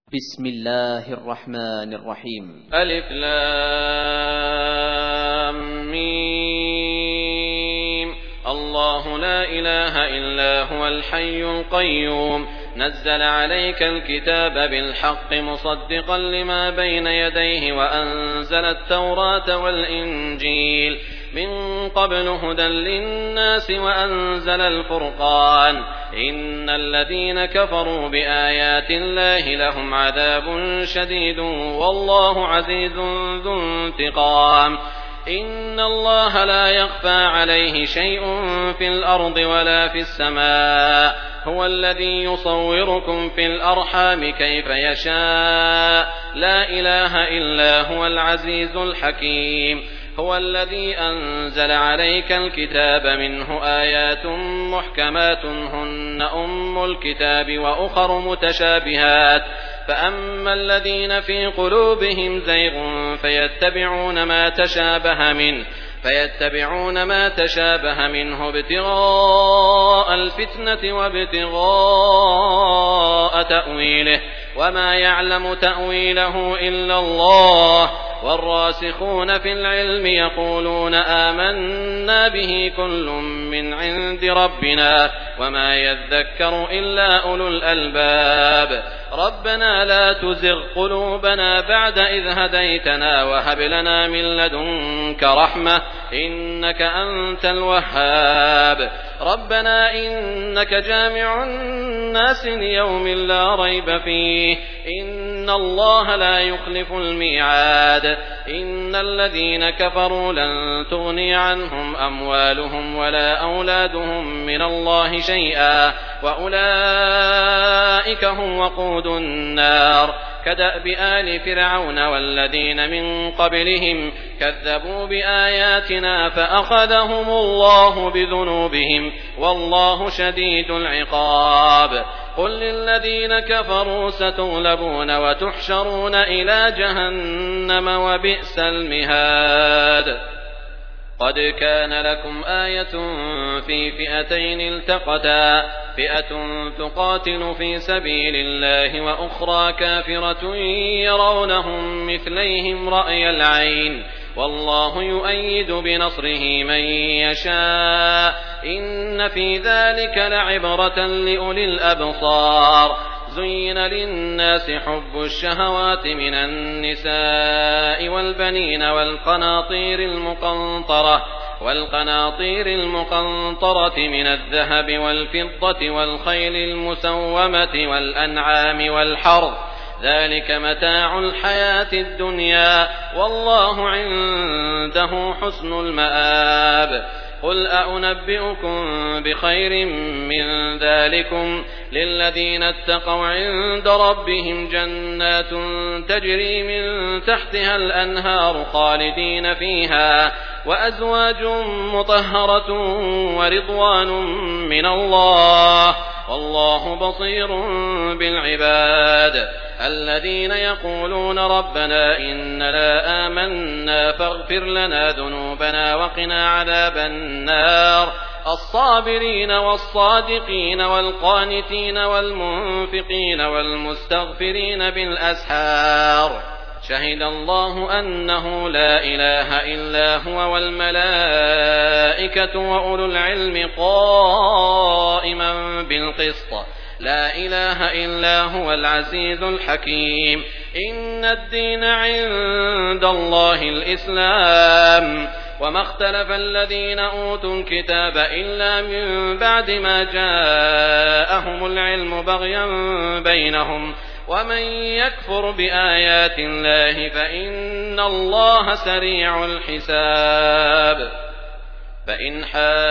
بسم الله الرحمن الرحيم. ألف لام ميم. الله لا إله إلا هو الحي القيوم نزل عليك الكتاب بالحق مصدقا لما بين يديه وأنزل التوراة والإنجيل من قبل هدى للناس وأنزل الفرقان إن الذين كفروا بآيات الله لهم عذاب شديد والله عزيز ذو انتقام. إن الله لا يخفى عليه شيء في الأرض ولا في السماء هو الذي يصوركم في الأرحام كيف يشاء لا إله إلا هو العزيز الحكيم. هو الذي أنزل عليك الكتاب منه آيات محكمات هن أم الكتاب وأخر متشابهات فأما الذين في قلوبهم زيغ فيتبعون ما تشابه منه ابتغاء الفتنة وابتغاء تأويله وما يعلم تأويله إلا الله والراسخون في العلم يقولون آمنا به كل من عند ربنا وما يذكر إلا أولو الألباب. ربنا لا تزغ قلوبنا بعد إذ هديتنا وهب لنا من لدنك رحمة إنك أنت الوهاب. ربنا إنك جامع الناس ليوم لا ريب فيه إن الله لا يخلف الميعاد. إن الذين كفروا لن تغني عنهم أموالهم ولا أولادهم من الله شيئا وأولئك هم وقود النار كدأب آل فرعون والذين من قبلهم كذبوا بآياتنا فأخذهم الله بذنوبهم والله شديد العقاب. قل للذين كفروا ستغلبون وتحشرون إلى جهنم وبئس المهاد. قد كان لكم آية في فئتين التقتا فئة تقاتل في سبيل الله وأخرى كافرة يرونهم مثليهم رأي العين والله يؤيد بنصره من يشاء إن في ذلك لعبرة لأولي الأبصار. زين للناس حب الشهوات من النساء والبنين والقناطير المقنطرة من الذهب والفضة والخيل المسومة والأنعام والحرث ذلك متاع الحياة الدنيا والله عنده حسن المآب. قل أنبئكم بخير من ذلكم للذين اتقوا عند ربهم جنات تجري من تحتها الأنهار خالدين فيها وأزواج مطهرة ورضوان من الله والله بصير بالعباد. الذين يقولون ربنا إننا آمنا فاغفر لنا ذنوبنا وقنا عذاب النار الصابرين والصادقين والقانتين والمنفقين والمستغفرين بالأسحار شهد الله أنه لا إله إلا هو والملائكة وأولو العلم قائما بالقسط لا إله إلا هو العزيز الحكيم. إن الدين عند الله الإسلام وما اختلف الذين أوتوا الكتاب إلا من بعد ما جاءهم العلم بغيا بينهم ومن يكفر بآيات الله فإن الله سريع الحساب. فإن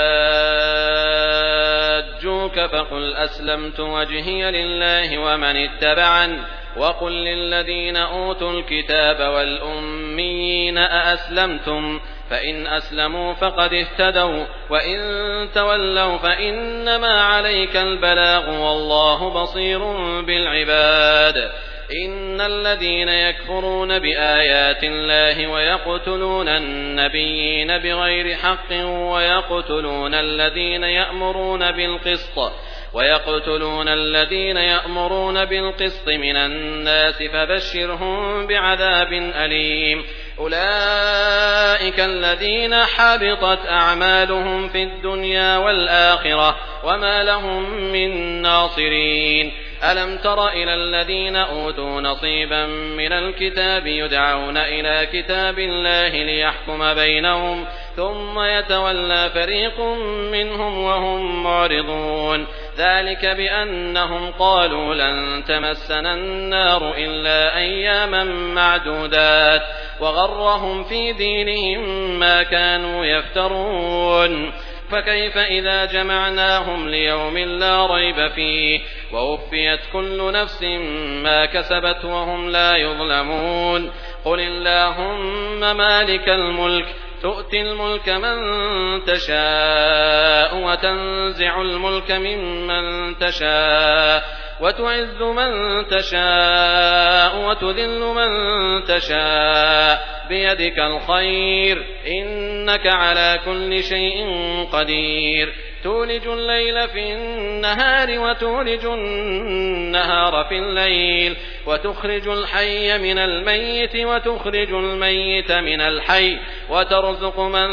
حاجوك فقل أسلمت وجهي لله ومن اتبعن وقل للذين أوتوا الكتاب والأميين أأسلمتم فإن أسلموا فقد اهتدوا وإن تولوا فإنما عليك البلاغ والله بصير بالعباد. إن الذين يكفرون بآيات الله ويقتلون النبيين بغير حق ويقتلون الذين يأمرون بالقسط ويقتلون الذين يأمرون بالقسط من الناس فبشرهم بعذاب أليم أولئك الذين حبطت أعمالهم في الدنيا والآخرة وما لهم من ناصرين ألم تر إلى الذين أوتوا نصيبا من الكتاب يدعون إلى كتاب الله ليحكم بينهم ثم يتولى فريق منهم وهم معرضون ذلك بأنهم قالوا لن تمسنا النار إلا أياما معدودات وغرهم في دينهم ما كانوا يفترون فكيف إذا جمعناهم ليوم لا ريب فيه ووفيت كل نفس ما كسبت وهم لا يظلمون قل اللهم مالك الملك تؤتي الملك من تشاء وتنزع الملك ممن تشاء وتعز من تشاء وتذل من تشاء بيدك الخير إنك على كل شيء قدير تولج الليل في النهار وتولج النهار في الليل وتخرج الحي من الميت وتخرج الميت من الحي وترزق من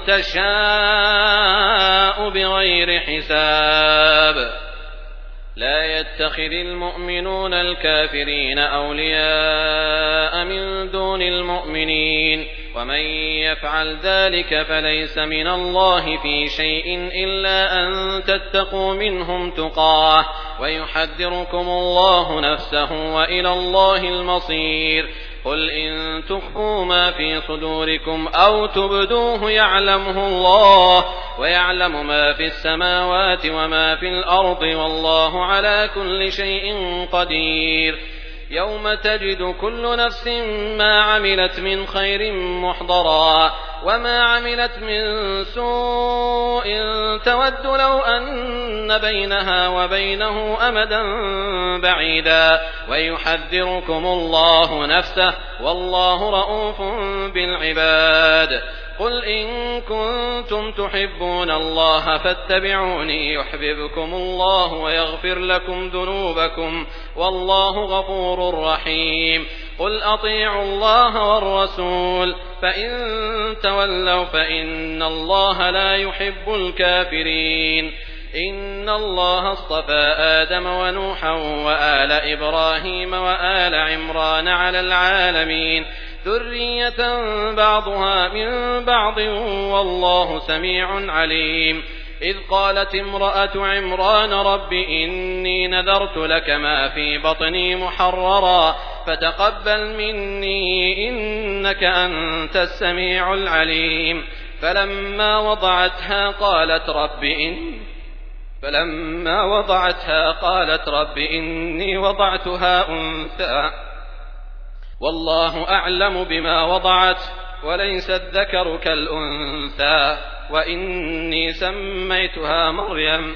تشاء بغير حساب لا يتخذ المؤمنون الكافرين أولياء من دون المؤمنين ومن يفعل ذلك فليس من الله في شيء إلا أن تتقوا منهم تقاه ويحذركم الله نفسه وإلى الله المصير قل إن تخفوا ما في صدوركم أو تبدوه يعلمه الله ويعلم ما في السماوات وما في الأرض والله على كل شيء قدير يوم تجد كل نفس ما عملت من خير محضرا وما عملت من سوء تود لو أن بينها وبينه أمدا بعيدا ويحذركم الله نفسه والله رؤوف بالعباد قل إن كنتم تحبون الله فاتبعوني يحببكم الله ويغفر لكم ذنوبكم والله غفور رحيم قل أطيعوا الله والرسول فإن تولوا فإن الله لا يحب الكافرين إن الله اصطفى آدم ونوحا وآل إبراهيم وآل عمران على العالمين ذرية بعضها من بعض والله سميع عليم إذ قالت امرأة عمران رب إني نذرت لك ما في بطني محررا فتقبل مني إنك أنت السميع العليم فلما وضعتها قالت رب إني وضعتها أنثى والله أعلم بما وضعت وليس الذكر كالأنثى وإني سميتها مريم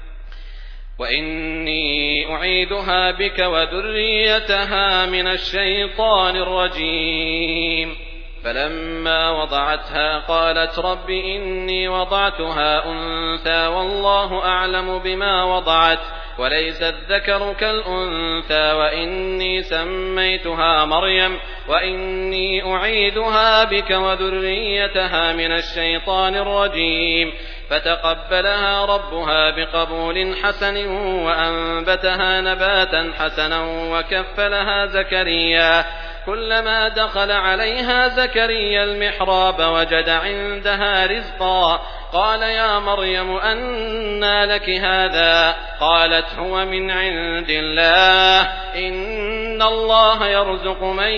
وإني أعيدها بك وذريتها من الشيطان الرجيم فلما وضعتها قالت رب إني وضعتها أنثى والله أعلم بما وضعت وليس الذكر كالأنثى وإني سميتها مريم وإني أعيدها بك وذريتها من الشيطان الرجيم فتقبلها ربها بقبول حسن وأنبتها نباتا حسنا وكفلها زكريا كلما دخل عليها زكريا المحراب وجد عندها رزقا قال يا مريم أنى لك هذا قالت هو من عند الله إن الله يرزق من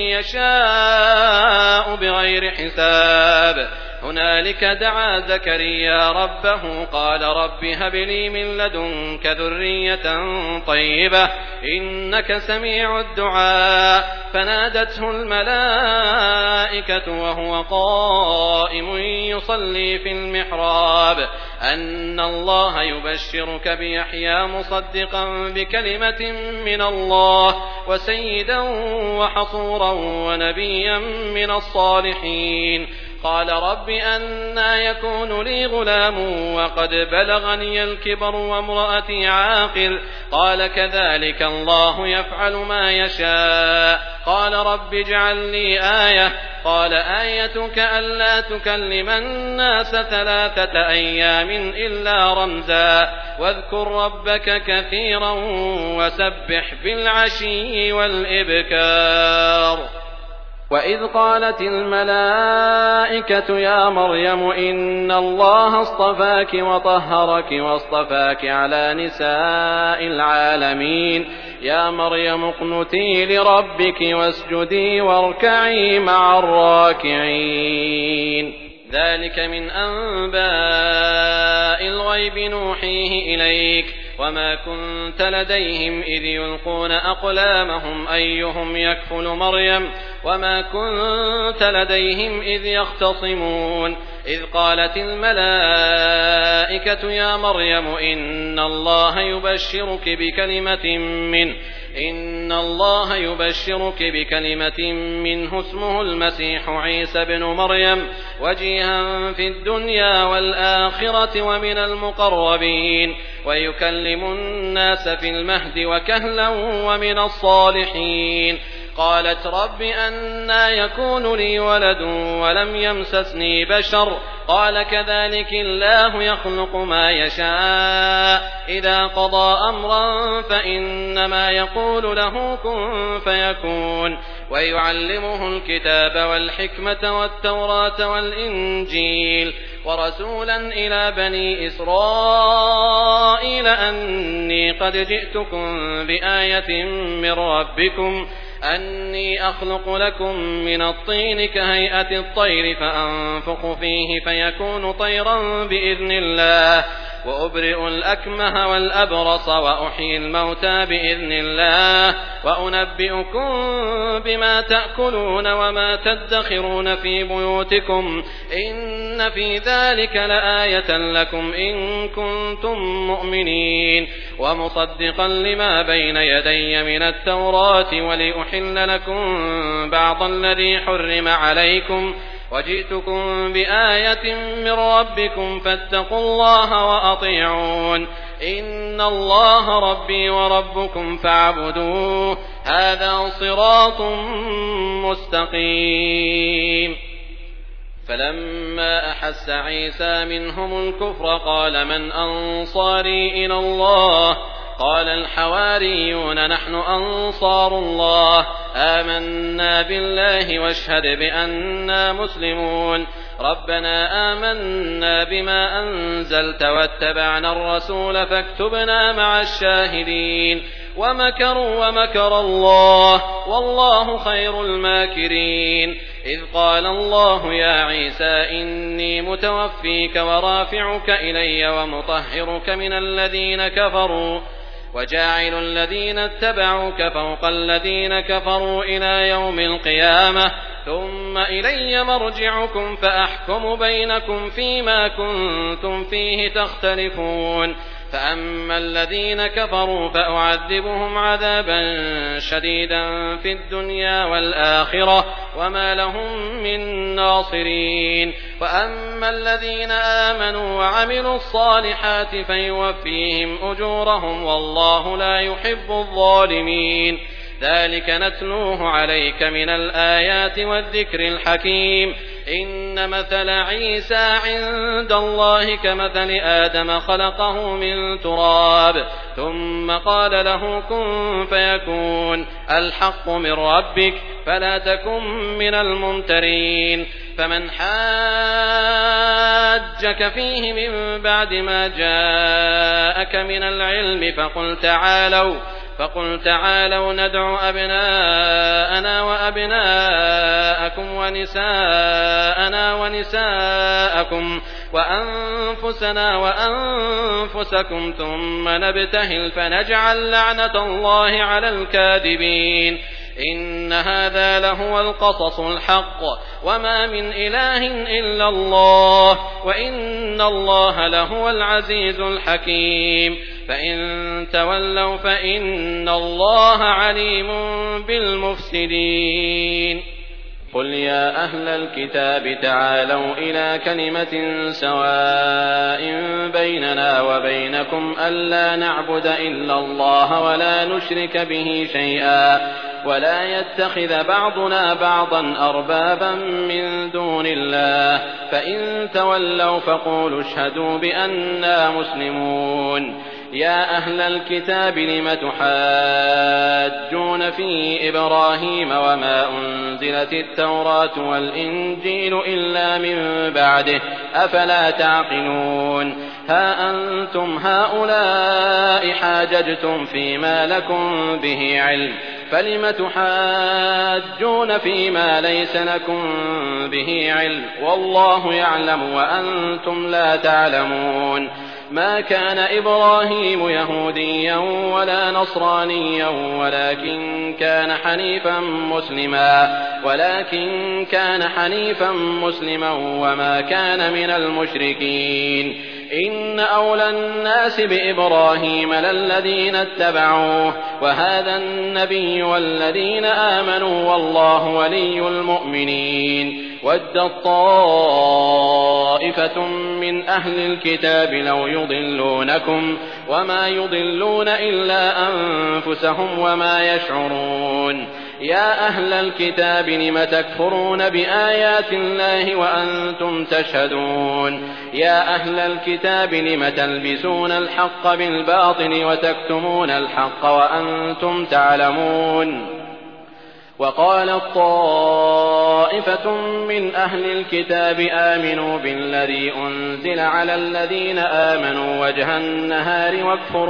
يشاء بغير حساب هنالك دعا زكريا ربه قال رب هب لي من لدنك ذرية طيبة إنك سميع الدعاء فنادته الملائكة وهو قائم يصلي في المحراب أن الله يبشرك بيحيى مصدقا بكلمة من الله وسيدا وحصورا ونبيا من الصالحين قال رب أنى يكون لي غلام وقد بلغني الكبر وامرأتي عاقر قال كذلك الله يفعل ما يشاء قال رب اجعل لي آية قال آيتك ألا تكلم الناس 3 أيام إلا رمزا واذكر ربك كثيرا وسبح بالعشي والإبكار وإذ قالت الملائكة يا مريم إن الله اصطفاك وطهرك واصطفاك على نساء العالمين يا مريم اقنتي لربك واسجدي واركعي مع الراكعين ذلك من أنباء الغيب نوحيه إليك وما كنت لديهم إذ يلقون أقلامهم أيهم يكفل مريم وما كنت لديهم إذ يختصمون إذ قالت الملائكة يا مريم إن الله يبشرك بكلمة منه اسمه المسيح عيسى بن مريم وجيها في الدنيا والآخرة ومن المقربين ويكلم الناس في المهد وكهلا ومن الصالحين قالت رب أنى يكون لي ولد ولم يمسسني بشر قال كذلك الله يخلق ما يشاء إذا قضى أمرا فإنما يقول له كن فيكون ويعلمه الكتاب والحكمة والتوراة والإنجيل ورسولا إلى بني إسرائيل أني قد جئتكم بآية من ربكم أني أخلق لكم من الطين كهيئة الطير فأنفخ فيه فيكون طيرا بإذن الله وأبرئ الأكمه والأبرص وأحيي الموتى بإذن الله وأنبئكم بما تأكلون وما تدخرون في بيوتكم إن في ذلك لآية لكم إن كنتم مؤمنين ومصدقا لما بين يدي من التوراة ولأحل لكم بعض الذي حرم عليكم وجئتكم بآية من ربكم فاتقوا الله وأطيعون إن الله ربي وربكم فاعبدوه هذا صراط مستقيم فلما أحس عيسى منهم الكفر قال من أنصاري إلى الله قال الحواريون نحن أنصار الله آمنا بالله واشهد بأننا مسلمون ربنا آمنا بما أنزلت واتبعنا الرسول فاكتبنا مع الشاهدين ومكروا ومكر الله والله خير الماكرين إذ قال الله يا عيسى إني متوفيك ورافعك إلي ومطهرك من الذين كفروا وجاعل الذين اتبعوك فوق الذين كفروا إلى يوم القيامة ثم إلي مرجعكم فأحكم بينكم فيما كنتم فيه تختلفون فأما الذين كفروا فأعذبهم عذابا شديدا في الدنيا والآخرة وما لهم من ناصرين وأما الذين آمنوا وعملوا الصالحات فيوفيهم أجورهم والله لا يحب الظالمين ذلك نتلوه عليك من الآيات والذكر الحكيم إن مثل عيسى عند الله كمثل آدم خلقه من تراب ثم قال له كن فيكون الحق من ربك فلا تكن من الممترين فمن حاجك فيه من بعد ما جاءك من العلم فقل تعالوا ندع أبناءنا وأبناءكم ونساءنا ونساءكم وأنفسنا وأنفسكم ثم نبتهل فنجعل لعنة الله على الكاذبين إن هذا لهو القصص الحق وما من إله إلا الله وإن الله لهو العزيز الحكيم فإن تولوا فإن الله عليم بالمفسدين قل يا أهل الكتاب تعالوا إلى كلمة سواء بيننا وبينكم ألا نعبد إلا الله ولا نشرك به شيئا ولا يتخذ بعضنا بعضا أربابا من دون الله فإن تولوا فقولوا اشهدوا بأننا مسلمون يا أهل الكتاب لم تحاجون في إبراهيم وما أنزلت التوراة والإنجيل إلا من بعده أفلا تعقلون ها أنتم هؤلاء حاججتم فيما لكم به علم فلم تحاجون فيما ليس لكم به علم والله يعلم وأنتم لا تعلمون ما كان إبراهيم يهوديا ولا نصرانيا ولكن كان حنيفا مسلما وما كان من المشركين إن أولى الناس بإبراهيم للذين اتبعوه وهذا النبي والذين آمنوا والله ولي المؤمنين ودت طائفة من أهل الكتاب لو يضلونكم وما يضلون إلا أنفسهم وما يشعرون يا أهل الكتاب لم تكفرون بآيات الله وأنتم تشهدون يا أهل الكتاب لم تلبسون الحق بالباطل وتكتمون الحق وأنتم تعلمون وقالت طائفة من أهل الكتاب آمنوا بالذي أنزل على الذين آمنوا وجه النهار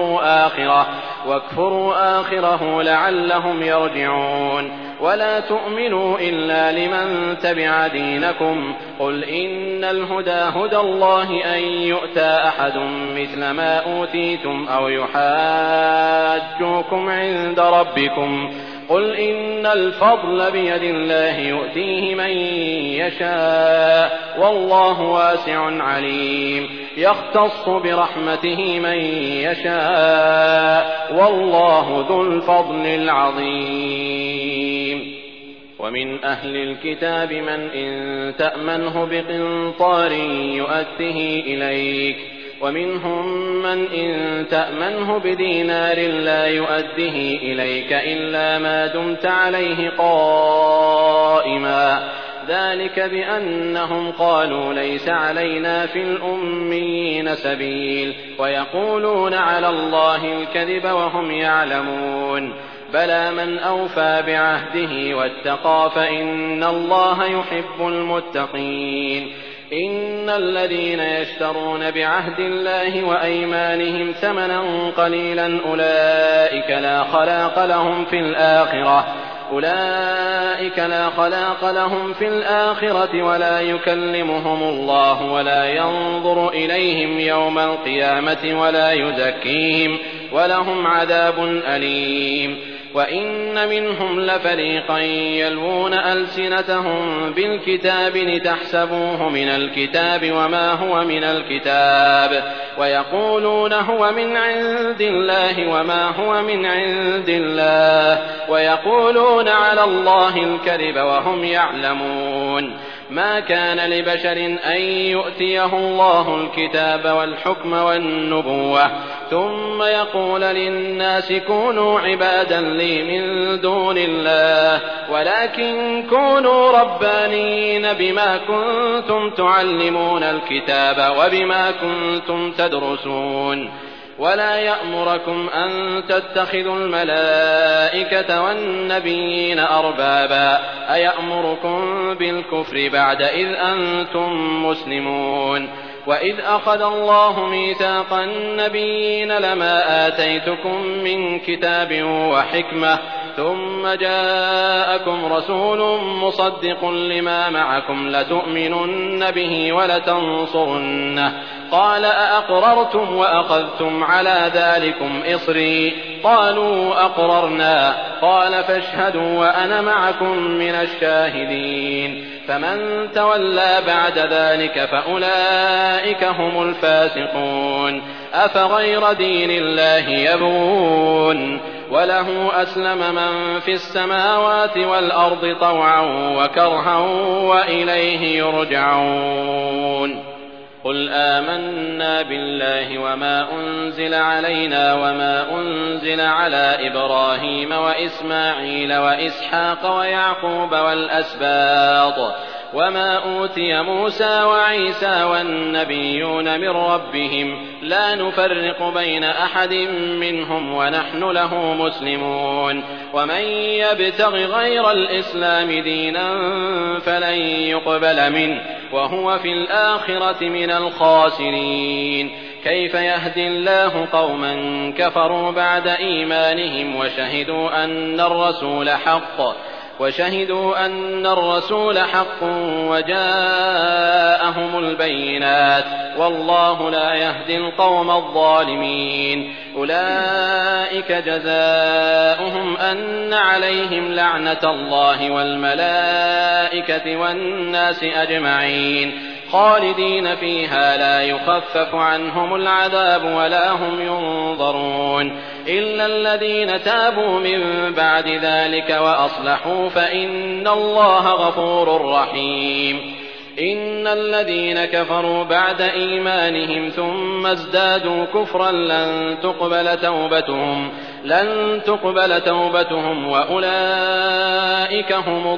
واكفروا آخره لعلهم يرجعون ولا تؤمنوا إلا لمن تبع دينكم قل إن الهدى هدى الله أن يؤتى أحد مثل ما أوتيتم أو يحاجوكم عند ربكم قل إن الفضل بيد الله يؤتيه من يشاء والله واسع عليم يختص برحمته من يشاء والله ذو الفضل العظيم ومن أهل الكتاب من إن تأمنه بقنطار يؤده إليك ومنهم من إن تأمنه بدينار لا يؤده إليك إلا ما دمت عليه قائما ذلك بأنهم قالوا ليس علينا في الأميين سبيل ويقولون على الله الكذب وهم يعلمون بلى من أوفى بعهده واتقى فإن الله يحب المتقين إن الذين يشترون بعهد الله وأيمانهم ثمنا قليلا أولئك لا خلاق لهم في الآخرة ولا يكلمهم الله ولا ينظر إليهم يوم القيامة ولا يزكيهم ولهم عذاب أليم وإن منهم لفريقا يلوون ألسنتهم بالكتاب لتحسبوه من الكتاب وما هو من الكتاب ويقولون هو من عند الله وما هو من عند الله ويقولون على الله الكذب وهم يعلمون ما كان لبشر أن يؤتيه الله الكتاب والحكم والنبوة ثم يقول للناس كونوا عبادا لي من دون الله ولكن كونوا ربانيين بما كنتم تعلمون الكتاب وبما كنتم تدرسون ولا يأمركم أن تتخذوا الملائكة والنبيين أربابا أيأمركم بالكفر بعد إذ أنتم مسلمون وإذ أخذ الله ميثاق النبيين لما آتيتكم من كتاب وحكمة ثم جاءكم رسول مصدق لما معكم لتؤمنن به ولتنصرنه قال أأقررتم وأخذتم على ذلكم إصري قالوا أقررنا قال فاشهدوا وأنا معكم من الشاهدين فمن تولى بعد ذلك فأولئك هم الفاسقون أفغير دين الله يبغون وله أسلم من في السماوات والأرض طوعا وكرها وإليه يرجعون. قل آمنا بالله وما أنزل علينا وما أنزل على إبراهيم وإسماعيل وإسحاق ويعقوب والأسباط وما أوتي موسى وعيسى والنبيون من ربهم لا نفرق بين أحد منهم ونحن له مسلمون. ومن يبتغ غير الإسلام دينا فلن يقبل منه وهو في الآخرة من الخاسرين. كيف يهدي الله قوما كفروا بعد إيمانهم وشهدوا أن الرسول حق وجاءهم البينات والله لا يهدي القوم الظالمين. أولئك جزاؤهم أن عليهم لعنة الله والملائكة والناس أجمعين خالدين فيها لا يخفف عنهم العذاب ولا هم ينظرون إلا الذين تابوا من بعد ذلك وأصلحوا فإن الله غفور رحيم. إن الذين كفروا بعد إيمانهم ثم ازدادوا كفرا لن تقبل توبتهم وأولئك هم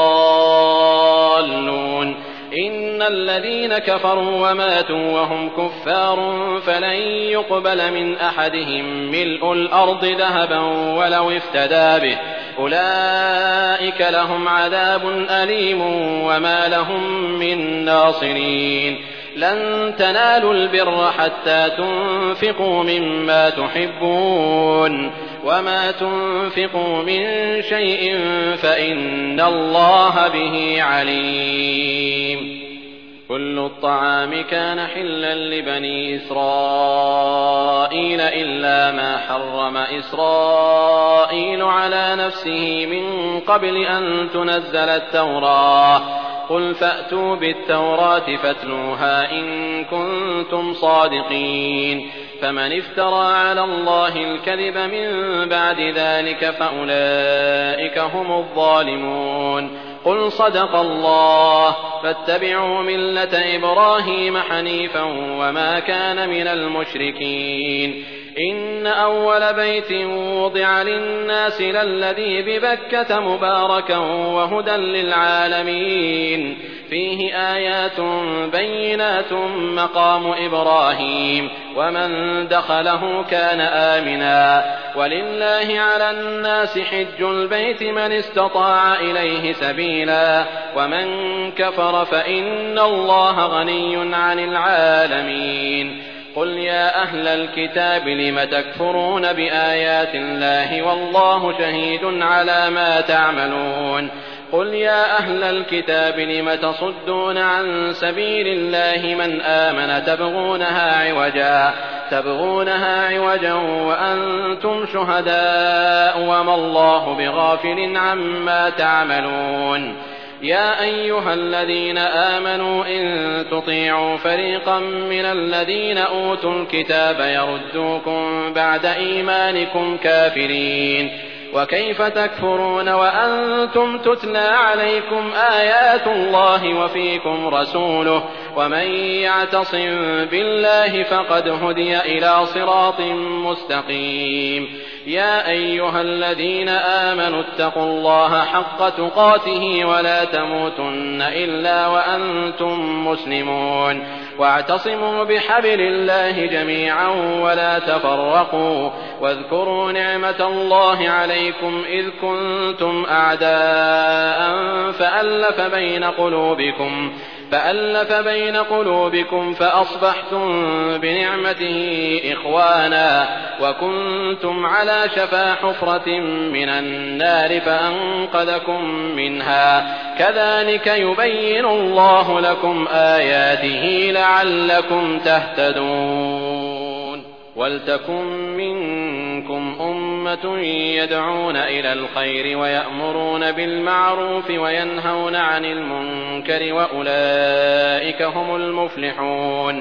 الضالون. إن الذين كفروا وماتوا وهم كفار فلن يقبل من أحدهم ملء الأرض ذهبا ولو افتدى به أولئك لهم عذاب أليم وما لهم من ناصرين. لن تنالوا البر حتى تنفقوا مما تحبون وما تنفقوا من شيء فإن الله به عليم. كل الطعام كان حلا لبني إسرائيل إلا ما حرم إسرائيل على نفسه من قبل أن تنزل التوراة. قل فأتوا بالتوراة فاتلوها إن كنتم صادقين. فمن افترى على الله الكذب من بعد ذلك فأولئك هم الظالمون. قل صدق الله فاتبعوا ملة إبراهيم حنيفا وما كان من المشركين. إن أول بيت وضع للناس للذي ببكة مباركا وهدى للعالمين فيه آيات بينات مقام إبراهيم ومن دخله كان آمنا. ولله على الناس حج البيت من استطاع إليه سبيلا ومن كفر فإن الله غني عن العالمين. قل يا أهل الكتاب لم تكفرون بآيات الله والله شهيد على ما تعملون. قل يا أهل الكتاب لم تصدون عن سبيل الله من آمن تبغونها عوجا وأنتم شهداء وما الله بغافل عما تعملون. يا أيها الذين آمنوا إن تطيعوا فريقا من الذين أوتوا الكتاب يردوكم بعد إيمانكم كافرين. وكيف تكفرون وأنتم تتلى عليكم آيات الله وفيكم رسوله ومن يعتصم بالله فقد هدي إلى صراط مستقيم. يا أيها الذين آمنوا اتقوا الله حق تقاته ولا تموتن إلا وأنتم مسلمون. واعتصموا بحبل الله جميعا ولا تفرقوا واذكروا نعمة الله عليكم إذ كنتم أعداء فألف بين قلوبكم فأصبحتم بنعمته إخوانا وكنتم على شفا حفرة من النار فأنقذكم منها. كذلك يبين الله لكم آياته لعلكم تهتدون. ولتكن منكم أمة يدعون إلى الخير ويأمرون بالمعروف وينهون عن المنكر وأولئك هم المفلحون.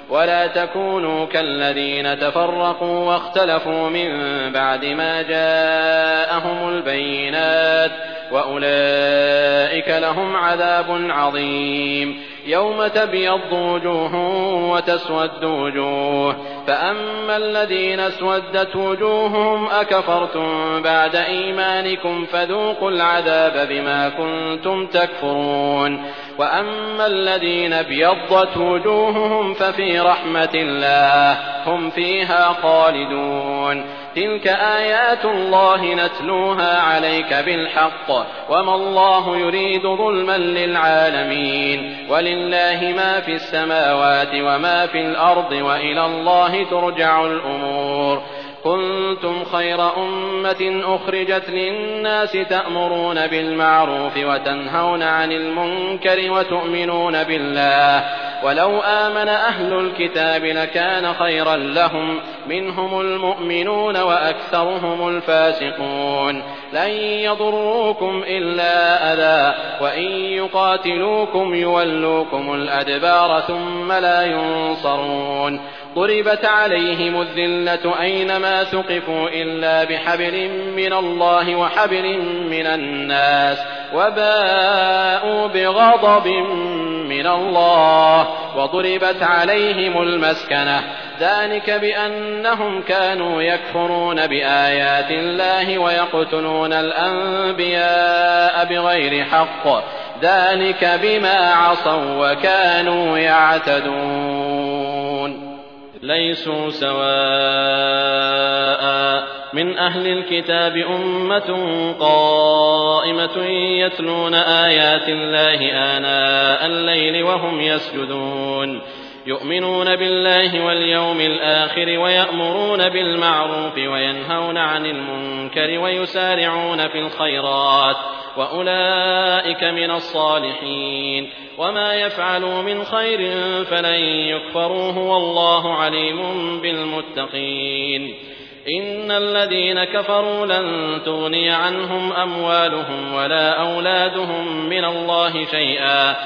ولا تكونوا كالذين تفرقوا واختلفوا من بعد ما جاءهم البينات وأولئك لهم عذاب عظيم يوم تبيض وجوه وتسود وجوه فأما الذين اسودت وجوههم أكفرتم بعد إيمانكم فذوقوا العذاب بما كنتم تكفرون وأما الذين ابيضت وجوههم ففي رحمة الله هم فيها خالدون تلك آيات الله نتلوها عليك بالحق وما الله يريد ظلما للعالمين ولله ما في السماوات وما في الأرض وإلى الله ترجع الأمور كنتم خير أمة أخرجت للناس تأمرون بالمعروف وتنهون عن المنكر وتؤمنون بالله ولو آمن أهل الكتاب لكان خيرا لهم منهم المؤمنون وأكثرهم الفاسقون لن يضروكم إلا أذى وإن يقاتلوكم يولوكم الأدبار ثم لا ينصرون ضربت عليهم الذلة أينما ثقفوا إلا بحبل من الله وحبل من الناس وباءوا بغضب من الله وضربت عليهم المسكنة ذلك بأنهم كانوا يكفرون بآيات الله ويقتلون الأنبياء بغير حق ذلك بما عصوا وكانوا يعتدون ليسوا سواء من أهل الكتاب أمة قائمة يتلون آيات الله آناء الليل وهم يسجدون يؤمنون بالله واليوم الآخر ويأمرون بالمعروف وينهون عن المنكر ويسارعون في الخيرات وأولئك من الصالحين وما يفعلوا من خير فلن يكفروه والله عليم بالمتقين إن الذين كفروا لن تغني عنهم أموالهم ولا أولادهم من الله شيئا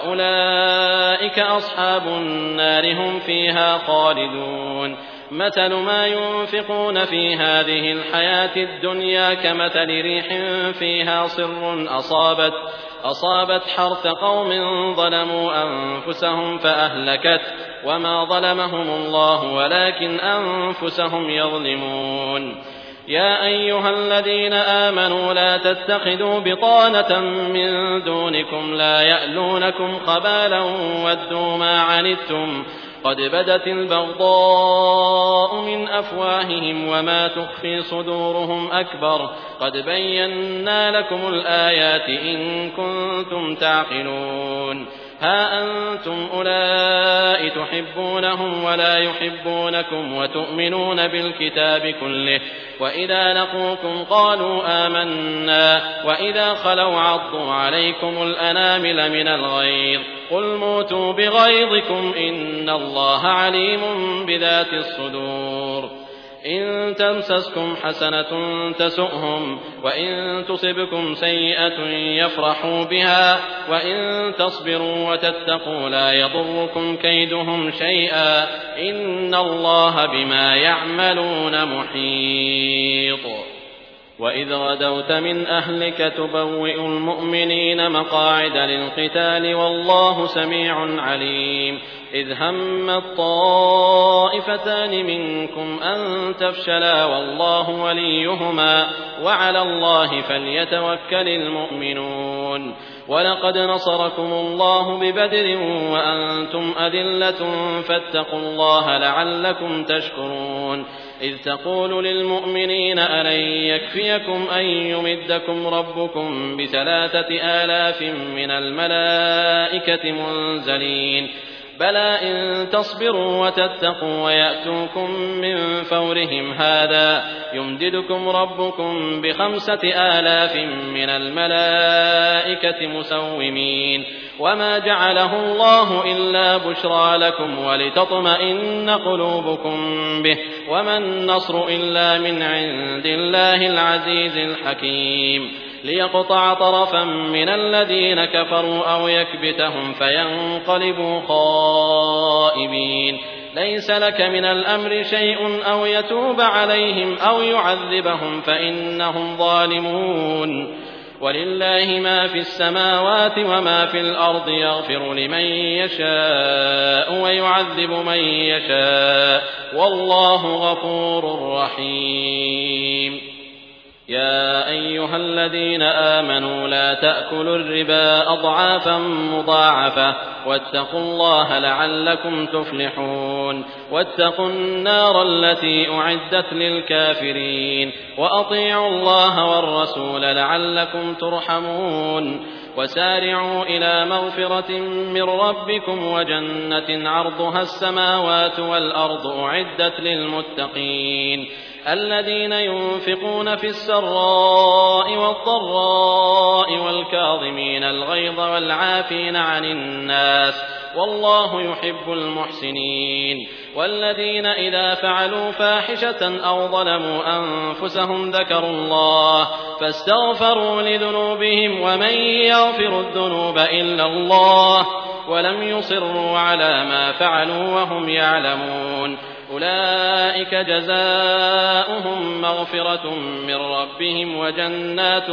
وأولئك أصحاب النار هم فيها خالدون مثل ما ينفقون في هذه الحياة الدنيا كمثل ريح فيها صر أصابت حرث قوم ظلموا أنفسهم فأهلكت وما ظلمهم الله ولكن أنفسهم يظلمون يا أيها الذين آمنوا لا تتخذوا بطانة من دونكم لا يألونكم خبالا ودوا ما عنتم قد بدت البغضاء من أفواههم وما تخفي صدورهم أكبر قد بينا لكم الآيات إن كنتم تعقلون ها أنتم أولئك تحبونهم ولا يحبونكم وتؤمنون بالكتاب كله وإذا لقوكم قالوا آمنا وإذا خلوا عضوا عليكم الأنامل من الغيظ قل موتوا بغيظكم إن الله عليم بذات الصدور إن تمسسكم حسنة تسؤهم وإن تصبكم سيئة يفرحوا بها وإن تصبروا وتتقوا لا يضركم كيدهم شيئا إن الله بما يعملون محيط وإذ غدوت من أهلك تبوئ المؤمنين مقاعد للقتال والله سميع عليم إذ همت طائفتان منكم أن تفشلا والله وليهما وعلى الله فليتوكل المؤمنون ولقد نصركم الله ببدر وأنتم أذلة فاتقوا الله لعلكم تشكرون إذ تقول للمؤمنين ألن يكفيكم أن يمدكم ربكم ب3,000 من الملائكة منزلين بلى إن تصبروا وتتقوا ويأتوكم من فورهم هذا يمددكم ربكم ب5,000 من الملائكة مسومين وما جعله الله إلا بشرى لكم ولتطمئن قلوبكم به وما النصر إلا من عند الله العزيز الحكيم ليقطع طرفا من الذين كفروا أو يكبتهم فينقلبوا خائبين ليس لك من الأمر شيء أو يتوب عليهم أو يعذبهم فإنهم ظالمون ولله ما في السماوات وما في الأرض يغفر لمن يشاء ويعذب من يشاء والله غفور رحيم يا أيها الذين آمنوا لا تأكلوا الربا أضعافا مضاعفة واتقوا الله لعلكم تفلحون واتقوا النار التي أعدت للكافرين وأطيعوا الله والرسول لعلكم ترحمون وسارعوا إلى مغفرة من ربكم وجنة عرضها السماوات والأرض أعدت للمتقين الذين ينفقون في السراء والضراء والكاظمين الغيظ والعافين عن الناس والله يحب المحسنين والذين إذا فعلوا فاحشة أو ظلموا أنفسهم ذكروا الله فاستغفروا لذنوبهم ومن يغفر الذنوب إلا الله ولم يصروا على ما فعلوا وهم يعلمون أولئك جزاؤهم مغفرة من ربهم وجنات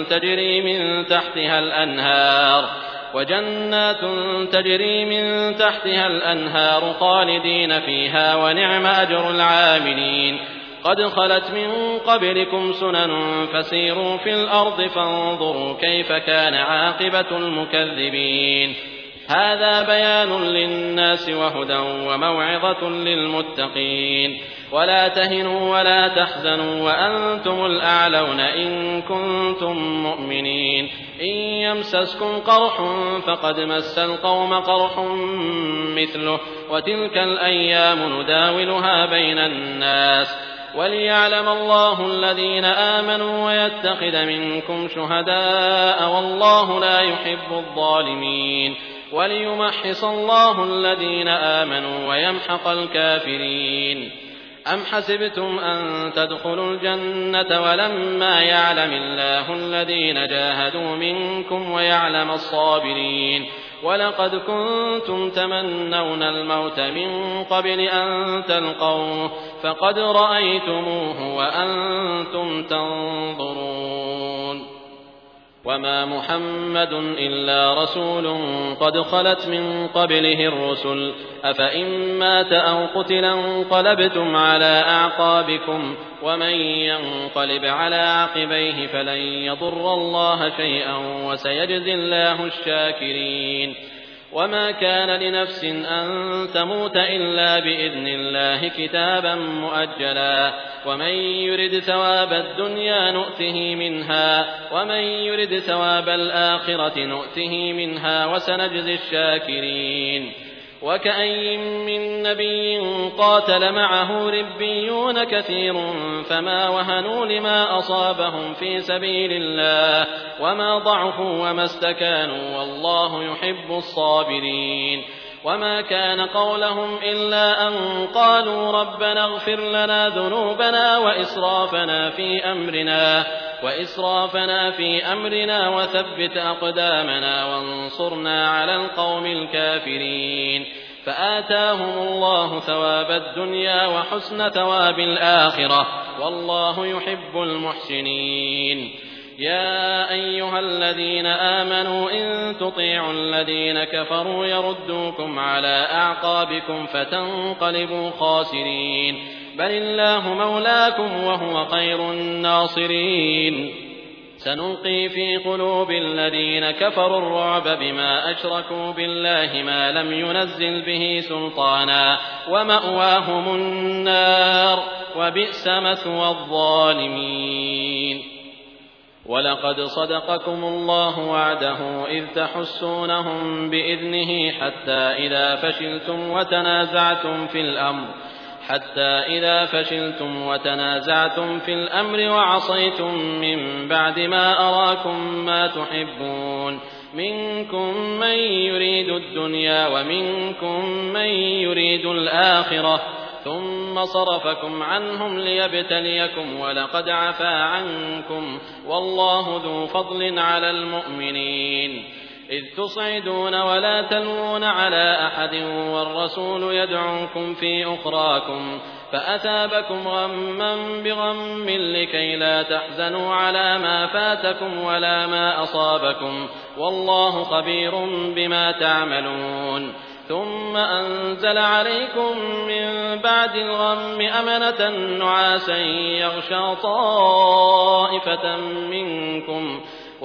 تجري من تحتها الأنهار خالدين فيها ونعم أجر العاملين قد خلت من قبلكم سنن فسيروا في الأرض فانظروا كيف كان عاقبة المكذبين هذا بيان للناس وهدى وموعظة للمتقين ولا تهنوا ولا تحزنوا وأنتم الأعلون إن كنتم مؤمنين إن يمسسكم قرح فقد مس القوم قرح مثله وتلك الأيام نداولها بين الناس وليعلم الله الذين آمنوا ويتخذ منكم شهداء والله لا يحب الظالمين وليمحص الله الذين آمنوا ويمحق الكافرين أم حسبتم أن تدخلوا الجنة ولما يعلم الله الذين جاهدوا منكم ويعلم الصابرين ولقد كنتم تمنون الموت من قبل أن تلقوه فقد رأيتموه وأنتم تنظرون وما محمد إلا رسول قد خلت من قبله الرسل أفإن مات أو قتل انقلبتم على أعقابكم ومن ينقلب على عقبيه فلن يضر الله شيئا وسيجزي الله الشاكرين وما كان لنفس أن تموت إلا بإذن الله كتابا مؤجلا ومن يرد ثواب الدنيا نؤته منها ومن يرد ثواب الآخرة نؤته منها وسنجزي الشاكرين وكأي من نبي قاتل معه ربيون كثير فما وهنوا لما أصابهم في سبيل الله وما ضعفوا وما استكانوا والله يحب الصابرين وما كان قولهم إلا أن قالوا ربنا اغفر لنا ذنوبنا وإسرافنا في أمرنا وثبت أقدامنا وانصرنا على القوم الكافرين فآتاهم الله ثواب الدنيا وحسن ثواب الآخرة والله يحب المحسنين يا أيها الذين آمنوا إن تطيعوا الذين كفروا يردوكم على أعقابكم فتنقلبوا خاسرين بل الله مولاكم وهو خير الناصرين سنلقي في قلوب الذين كفروا الرعب بما أشركوا بالله ما لم ينزل به سلطانا ومأواهم النار وبئس مثوى الظالمين ولقد صدقكم الله وعده إذ تحسونهم بإذنه حتى إذا فشلتم وتنازعتم في الأمر وعصيتم من بعد ما أراكم ما تحبون منكم من يريد الدنيا ومنكم من يريد الآخرة ثم صرفكم عنهم ليبتليكم ولقد عفا عنكم والله ذو فضل على المؤمنين إذ تصعدون ولا تلوون على أحد والرسول يدعوكم في أخراكم فأثابكم غما بغم لكي لا تحزنوا على ما فاتكم ولا ما أصابكم والله خبير بما تعملون ثم أنزل عليكم من بعد الغم أمنة نعاسا يغشى طائفة منكم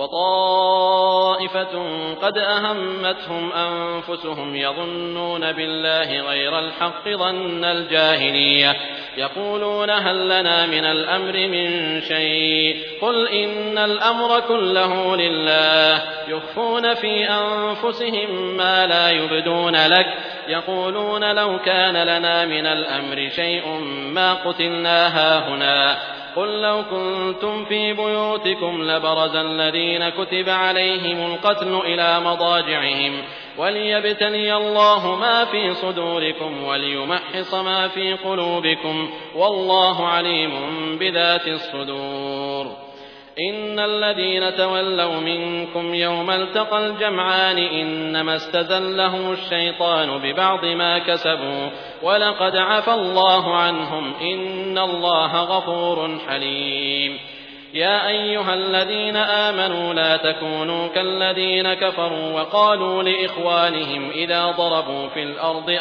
وطائفة قد أهمتهم أنفسهم يظنون بالله غير الحق ظن الجاهلية يقولون هل لنا من الأمر من شيء قل إن الأمر كله لله يخفون في أنفسهم ما لا يبدون لك يقولون لو كان لنا من الأمر شيء ما قتلنا هاهنا قل لو كنتم في بيوتكم لبرز الذين كتب عليهم القتل إلى مضاجعهم وليبتلي الله ما في صدوركم وليمحص ما في قلوبكم والله عليم بذات الصدور إن الذين تولوا منكم يوم التقى الجمعان إنما استزلهم الشيطان ببعض ما كسبوا ولقد عفى الله عنهم إن الله غفور حليم يا أيها الذين آمنوا لا تكونوا كالذين كفروا وقالوا لإخوانهم إذا ضربوا في الأرض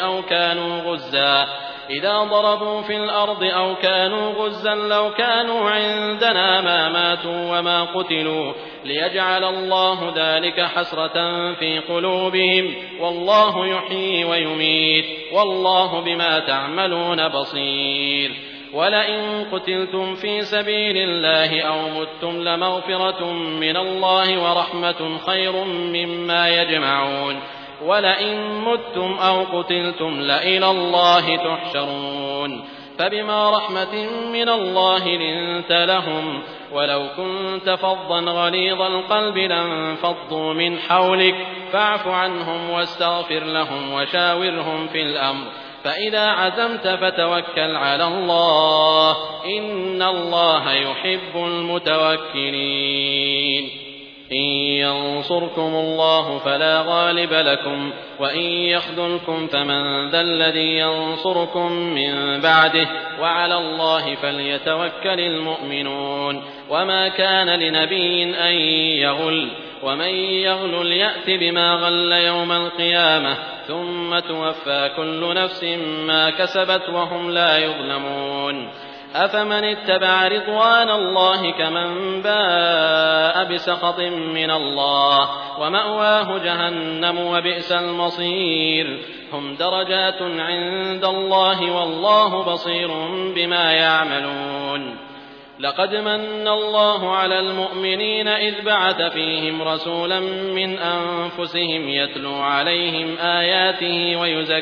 أو كانوا غزا لو كانوا عندنا ما ماتوا وما قتلوا ليجعل الله ذلك حسرة في قلوبهم والله يحيي ويميت والله بما تعملون بصير ولئن قتلتم في سبيل الله أو متم لمغفرة من الله ورحمة خير مما يجمعون ولئن متم أو قتلتم لإلى الله تحشرون فبما رحمة من الله لنت لهم ولو كنت فظا غليظ القلب لانفضوا من حولك فاعف عنهم واستغفر لهم وشاورهم في الأمر فإذا عزمت فتوكل على الله إن الله يحب المتوكلين إن ينصركم الله فلا غالب لكم وإن يخذلكم فمن ذا الذي ينصركم من بعده وعلى الله فليتوكل المؤمنون وما كان لنبي أن يغل ومن يغل يأت بما غل يوم القيامة ثم توفى كل نفس ما كسبت وهم لا يظلمون أفمن اتبع رضوان الله كمن باء بسخط من الله ومأواه جهنم وبئس المصير هم درجات عند الله والله بصير بما يعملون لقد من الله على المؤمنين إذ بعث فيهم رسولا من أنفسهم يتلو عليهم آياته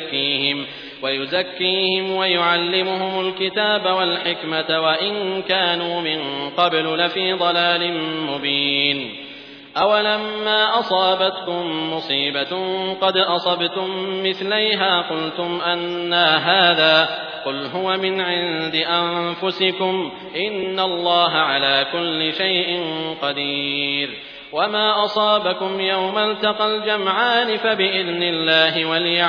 ويزكيهم ويعلمهم الكتاب والحكمة وإن كانوا من قبل لفي ضلال مبين أولما أصابتكم مصيبة قد أصبتم مثليها قلتم أنى هذا قل هو من عند أنفسكم إن الله على كل شيء قدير وما أصابكم يوم التقى الجمعان فبإذن الله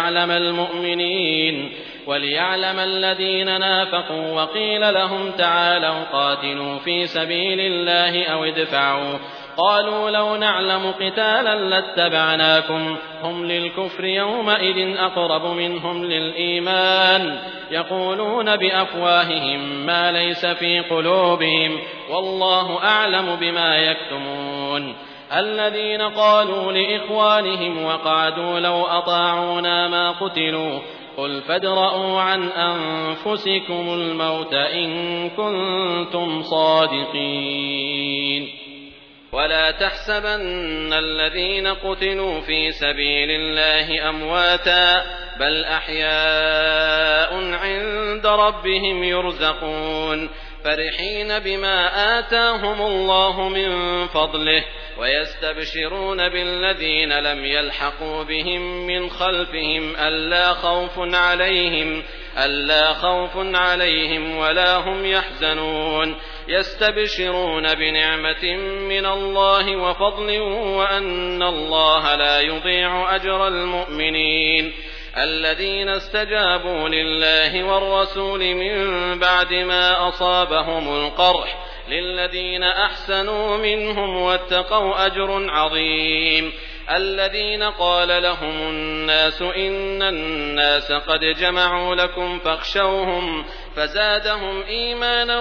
وليعلم الذين نافقوا وقيل لهم تعالوا قاتلوا في سبيل الله أو ادفعوا قالوا لو نعلم قتالا لاتبعناكم هم للكفر يومئذ أقرب منهم للإيمان يقولون بأفواههم ما ليس في قلوبهم والله أعلم بما يكتمون الذين قالوا لإخوانهم وقعدوا لو أطاعونا ما قتلوا قل فادرءوا عن أنفسكم الموت إن كنتم صادقين ولا تحسبن الذين قتلوا في سبيل الله أمواتا بل أحياء عند ربهم يرزقون فرحين بما آتاهم الله من فضله ويستبشرون بالذين لم يلحقوا بهم من خلفهم ألا خوف عليهم ولا هم يحزنون يستبشرون بنعمة من الله وفضل وأن الله لا يضيع أجر المؤمنين الذين استجابوا لله والرسول من بعد ما أصابهم القرح للذين أحسنوا منهم واتقوا أجر عظيم الذين قال لهم الناس إن الناس قد جمعوا لكم فاخشوهم فزادهم إيمانا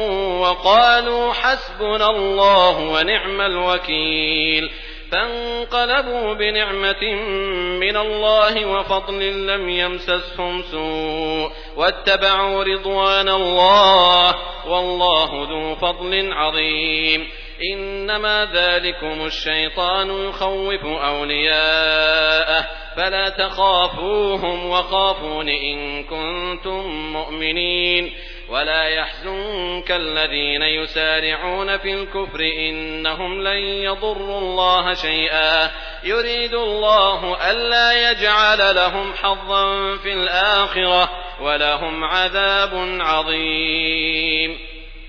وقالوا حسبنا الله ونعم الوكيل فانقلبوا بنعمة من الله وفضل لم يمسسهم سوء واتبعوا رضوان الله والله ذو فضل عظيم إنما ذلكم الشيطان يخوف أولياءه فلا تخافوهم وخافون إن كنتم مؤمنين ولا يحزنك الذين يسارعون في الكفر إنهم لن يضروا الله شيئا يريد الله ألا يجعل لهم حظا في الآخرة ولهم عذاب عظيم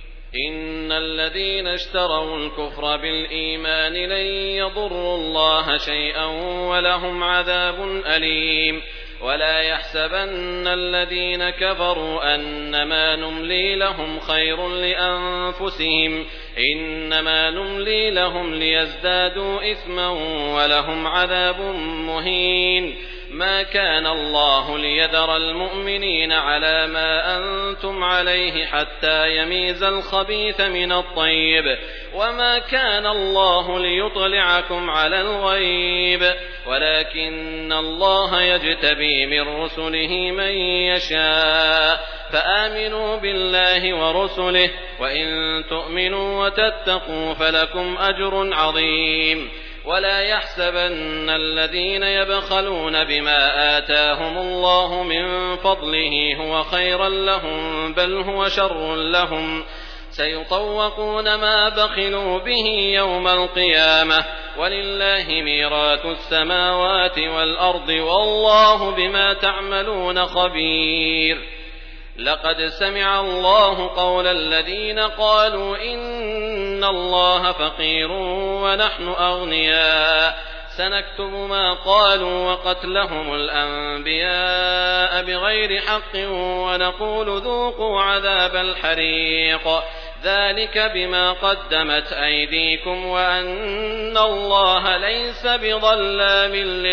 إن الذين اشتروا الكفر بالإيمان لن يضروا الله شيئا ولهم عذاب أليم ولا يحسبن الذين كفروا أنما نملي لهم خير لأنفسهم إنما نملي لهم ليزدادوا إثما ولهم عذاب مهين ما كان الله ليذر المؤمنين على ما أنتم عليه حتى يميز الخبيث من الطيب وما كان الله ليطلعكم على الغيب ولكن الله يجتبي من رسله من يشاء فآمنوا بالله ورسله وإن تؤمنوا وتتقوا فلكم أجر عظيم ولا يحسبن الذين يبخلون بما آتاهم الله من فضله هو خيرا لهم بل هو شر لهم سيطوقون ما بخلوا به يوم القيامة ولله ميراث السماوات والأرض والله بما تعملون خبير لقد سمع الله قول الذين قالوا إن الله فقير ونحن أغنياء سنكتب ما قالوا وقتلهم الأنبياء بغير حق ونقول ذوقوا عذاب الحريق ذلك بما قدمت أيديكم وأن الله ليس بظلام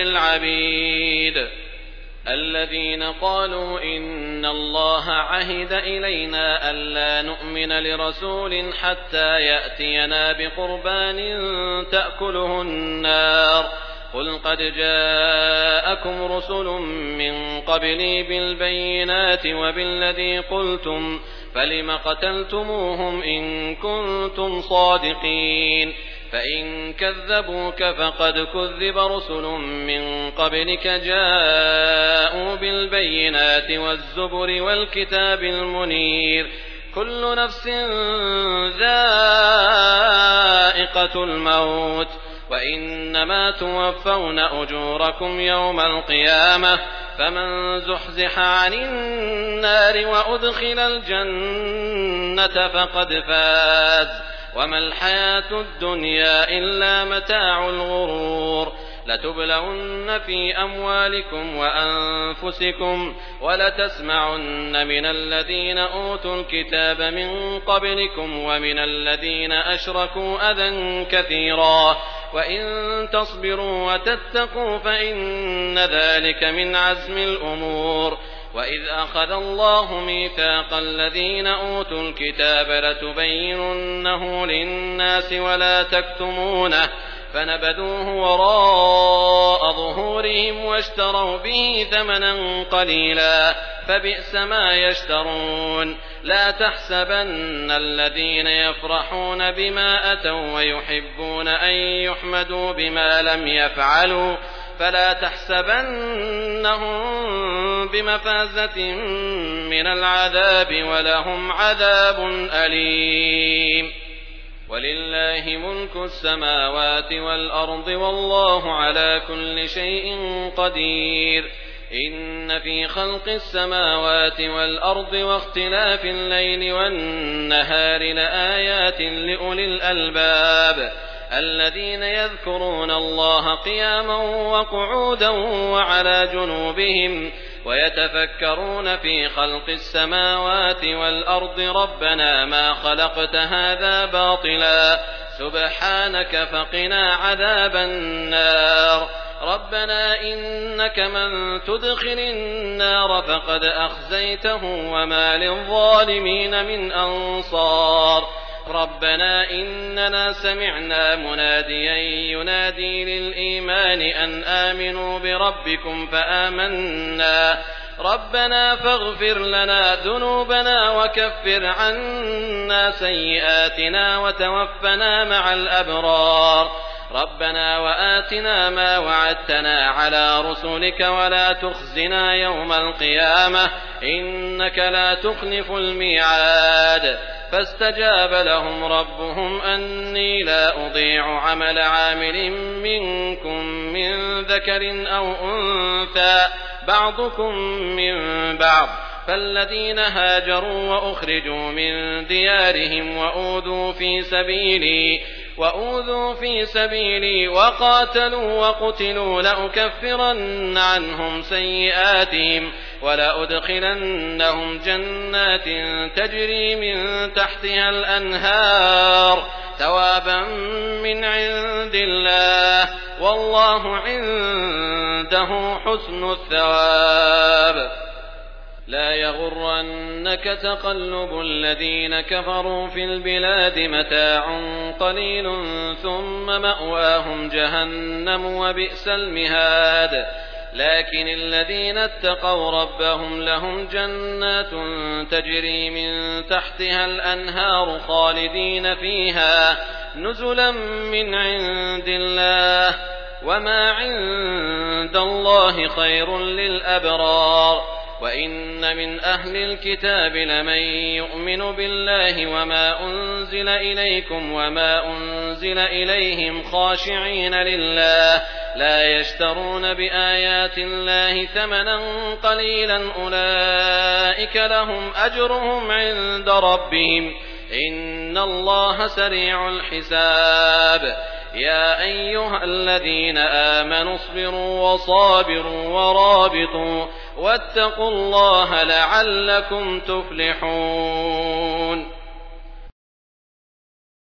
للعبيد الذين قالوا إن الله عهد إلينا ألا نؤمن لرسول حتى يأتينا بقربان تأكله النار قل قد جاءكم رسل من قبلي بالبينات وبالذي قلتم فلم قتلتموهم إن كنتم صادقين فإن كذبوك فقد كذب رسل من قبلك جاءوا بالبينات والزبر والكتاب المنير كل نفس ذائقة الموت وإنما توفون أجوركم يوم القيامة فمن زحزح عن النار وأدخل الجنة فقد فاز وما الحياة الدنيا إلا متاع الغرور لتبلون في أموالكم وأنفسكم ولتسمعن من الذين أوتوا الكتاب من قبلكم ومن الذين أشركوا أذى كثيرا وإن تصبروا وتتقوا فإن ذلك من عزم الأمور وإذ أخذ الله ميثاق الذين أوتوا الكتاب لتبيننه للناس ولا تكتمونه فنبذوه وراء ظهورهم واشتروا به ثمنا قليلا فبئس ما يشترون لا تحسبن الذين يفرحون بما أتوا ويحبون أن يحمدوا بما لم يفعلوا فلا تحسبنهم بمفازة من العذاب ولهم عذاب أليم ولله ملك السماوات والأرض والله على كل شيء قدير إن في خلق السماوات والأرض واختلاف الليل والنهار لآيات لأولي الألباب الذين يذكرون الله قياما وقعودا وعلى جنوبهم ويتفكرون في خلق السماوات والأرض ربنا ما خلقت هذا باطلا سبحانك فقنا عذاب النار ربنا إنك من تدخل النار فقد أخزيته وما للظالمين من أنصار ربنا إننا سمعنا مناديا ينادي للإيمان أن آمنوا بربكم فآمنا ربنا فاغفر لنا ذنوبنا وكفر عنا سيئاتنا وتوفنا مع الأبرار ربنا وآتنا ما وعدتنا على رسلك ولا تخزنا يوم القيامة إنك لا تخلف الميعاد فاستجاب لهم ربهم أني لا أضيع عمل عامل منكم من ذكر أو أنثى بعضكم من بعض فالذين هاجروا وأخرجوا من ديارهم وأوذوا في سبيلي وقاتلوا وقتلوا لأكفرن عنهم سيئاتهم ولأدخلنهم جنات تجري من تحتها الأنهار ثوابا من عند الله والله عنده حسن الثواب لا يغرنك تقلب الذين كفروا في البلاد متاع قليل ثم مأواهم جهنم وبئس المهاد لكن الذين اتقوا ربهم لهم جنات تجري من تحتها الأنهار خالدين فيها نزلا من عند الله وما عند الله خير للأبرار وإن من أهل الكتاب لمن يؤمن بالله وما أنزل إليكم وما أنزل إليهم خاشعين لله لا يشترون بآيات الله ثمنا قليلا أولئك لهم أجرهم عند ربهم إن الله سريع الحساب يا أيها الذين آمنوا اصبروا وصابروا ورابطوا واتقوا الله لعلكم تفلحون